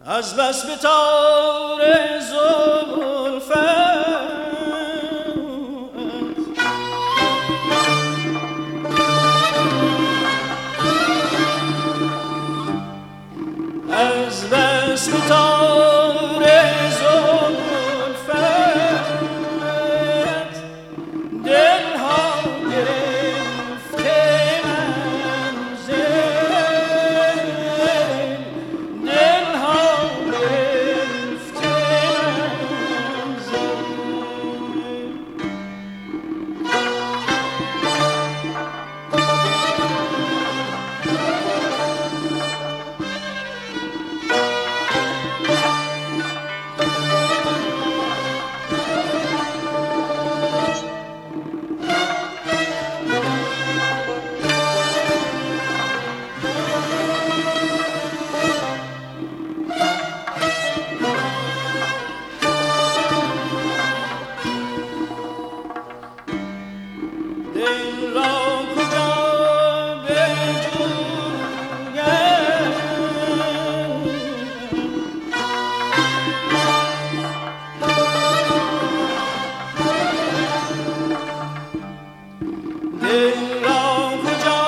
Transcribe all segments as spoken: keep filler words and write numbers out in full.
از بس به تار زلفت از بس به تار زلفت دلها گرفته منزل دلها گرفته منزل دل را کجا بجویم دل را کجا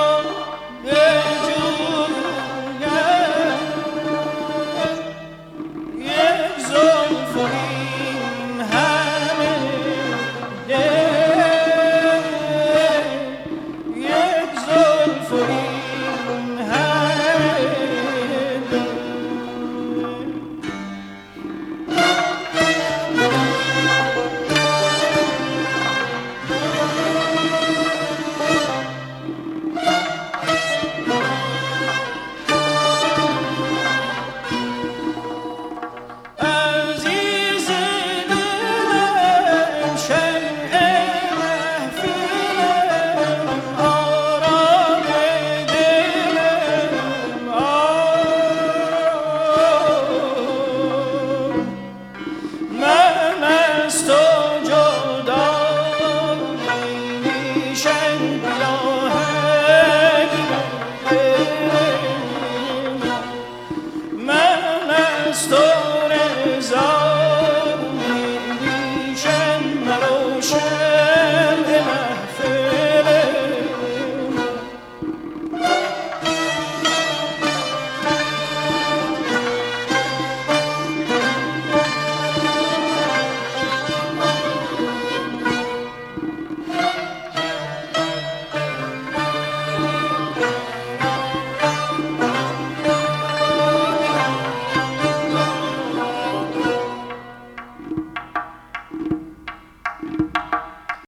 بجویم یک زلف و این همه دل یک زلف و این همه دل عزیز دلم شمع محفلم آرام دلم آه من از تو جدا نمیشم پیراهن من از تو رضا